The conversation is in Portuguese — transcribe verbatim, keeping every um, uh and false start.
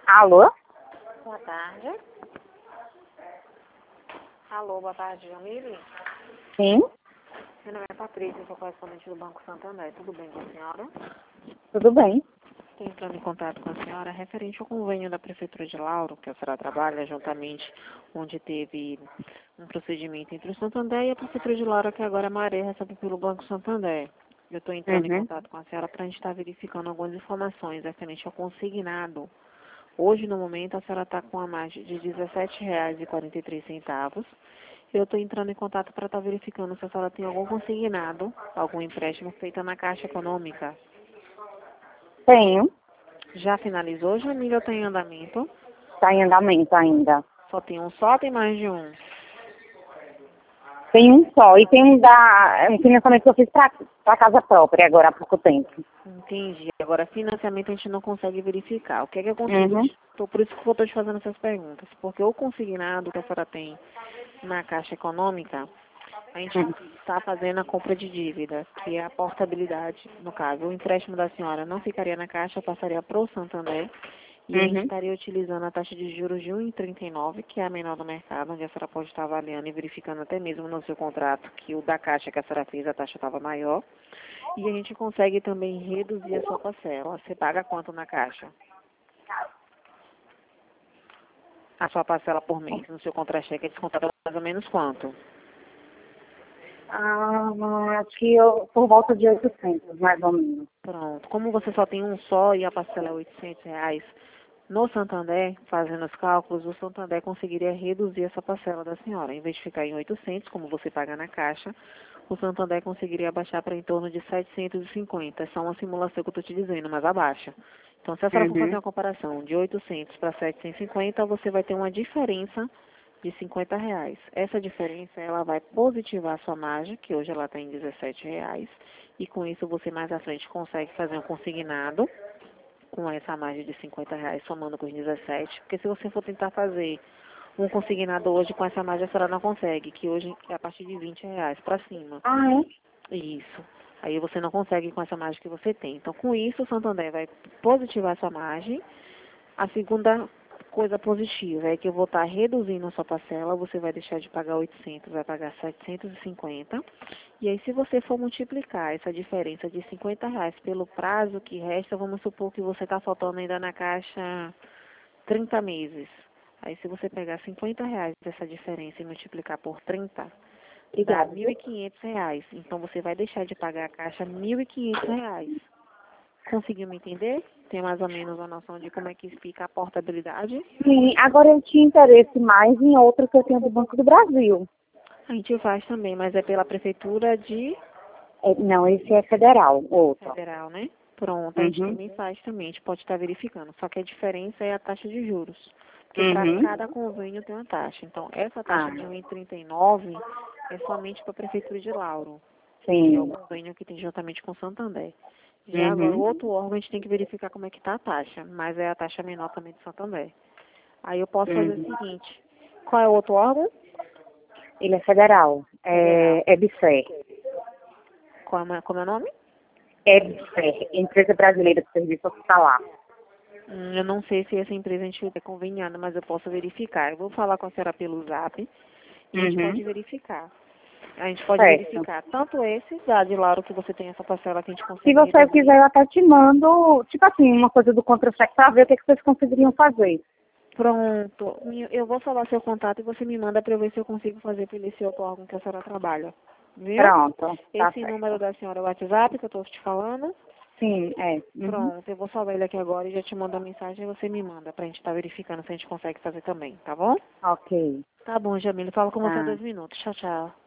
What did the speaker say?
Alô? Boa tarde. Alô, boa tarde, Jamile. Sim, Meu nome é Patrícia, eu sou correspondente do Banco Santander. Tudo bem com a senhora? tudo bem. Estou entrando em contato com a senhora referente ao convênio da Prefeitura de Lauro, que a senhora trabalha juntamente, onde teve um procedimento entre o Santander e a Prefeitura de Lauro, que agora a Maré recebe pelo Banco Santander. Eu estou entrando em Uhum. contato com a senhora para a gente estar verificando algumas informações referente ao consignado. Hoje, no momento, a senhora está com a margem de dezessete reais e quarenta e três centavos. Eu estou entrando em contato para estar verificando se a senhora tem algum consignado, algum empréstimo feito na Caixa Econômica. Tenho. Já finalizou, Jamília, ou está em andamento? Está em andamento ainda. Só tem um só, tem mais de um? Tem um só. E tem um da um financiamento que eu fiz para casa própria agora há pouco tempo. Entendi. Agora, financiamento a gente não consegue verificar. O que é que eu consigo? Uhum. Tô, por isso que eu estou te fazendo essas perguntas. Porque o consignado que a senhora tem na Caixa Econômica, a gente Uhum. está fazendo a compra de dívida, que é a portabilidade, no caso. O empréstimo da senhora não ficaria na Caixa, passaria para o Santander, e a gente Uhum. estaria utilizando a taxa de juros de um vírgula trinta e nove, que é a menor do mercado, onde a senhora pode estar avaliando e verificando até mesmo no seu contrato que o da Caixa que a senhora fez, a taxa estava maior. E a gente consegue também reduzir a sua parcela. Você paga quanto na Caixa? A sua parcela por mês no seu contra-cheque é descontada mais ou menos quanto? Ah, acho que eu, por volta de oitocentos, mais ou menos. Pronto. Como você só tem um só e a parcela é oitocentos reais, no Santander, fazendo os cálculos, o Santander conseguiria reduzir essa parcela da senhora. Em vez de ficar em oitocentos, como você paga na Caixa, o Santander conseguiria abaixar para em torno de setecentos e cinquenta. É só uma simulação que eu estou te dizendo, mas abaixa. Então, se a senhora for fazer Uhum. uma comparação de oitocentos para setecentos e cinquenta, você vai ter uma diferença de cinquenta reais. Essa diferença, ela vai positivar a sua margem, que hoje ela está em dezessete reais, e com isso você mais à frente consegue fazer um consignado com essa margem de cinquenta reais, somando com os dezessete, porque se você for tentar fazer um consignado hoje com essa margem, a senhora não consegue, que hoje é a partir de vinte reais para cima. Ah, é? Isso. Aí você não consegue com essa margem que você tem. Então, com isso, o Santander vai positivar essa margem. A segunda coisa positiva é que eu vou estar reduzindo a sua parcela, você vai deixar de pagar oitocentos, vai pagar setecentos e cinquenta. E aí, se você for multiplicar essa diferença de cinquenta reais pelo prazo que resta, vamos supor que você está faltando ainda na Caixa trinta meses. Aí, se você pegar cinquenta reais dessa diferença e multiplicar por trinta, dá Obrigada, mil viu? e quinhentos reais. Então, você vai deixar de pagar a Caixa mil e quinhentos reais. Conseguiu me entender? Tem mais ou menos a noção de como é que fica a portabilidade? Sim, agora eu tinha interesse mais em outra que eu tenho do Banco do Brasil. A gente faz também, mas é pela Prefeitura de É, não, esse é federal, outro. Federal, né? Pronto, a gente Uhum. também faz também, a gente pode estar verificando. Só que a diferença é a taxa de juros. Porque para Uhum. cada convênio tem uma taxa. Então, essa Ah, taxa de um vírgula trinta e nove é somente para a Prefeitura de Lauro, que é o sim. convênio que tem juntamente com o Santander. Já agora, o Uhum. outro órgão, a gente tem que verificar como é que está a taxa, mas é a taxa menor também do Santander. Aí eu posso fazer o Uhum. seguinte, qual é o outro órgão? Ele é federal. Federal. É, é BICER. Qual é, como é o nome? É BICER, Empresa Brasileira de Serviço Hospitalar. Hum, eu não sei se essa empresa a gente é conveniada, mas eu posso verificar. Eu vou falar com a senhora pelo zap e a gente Uhum. pode verificar. A gente pode Certo. verificar tanto esse, da de Lauro, que você tem essa parcela que a gente Se consegue você reduzir. quiser, eu até te mando, tipo assim, uma coisa do contra-cheque para ver o que, que vocês conseguiriam fazer. Pronto. Me- Eu vou falar seu contato e você me manda para eu ver se eu consigo fazer pelo esse outro órgão que a senhora trabalha. Viu? Pronto, tá Esse número certo. da senhora é o WhatsApp que eu estou te falando. Sim, é. Uhum. Pronto, eu vou salvar ele aqui agora e já te mando a mensagem e você me manda pra gente estar verificando se a gente consegue fazer também, tá bom? Ok. Tá bom, Jamila. Falo com você em Tá. dois minutos. Tchau, tchau.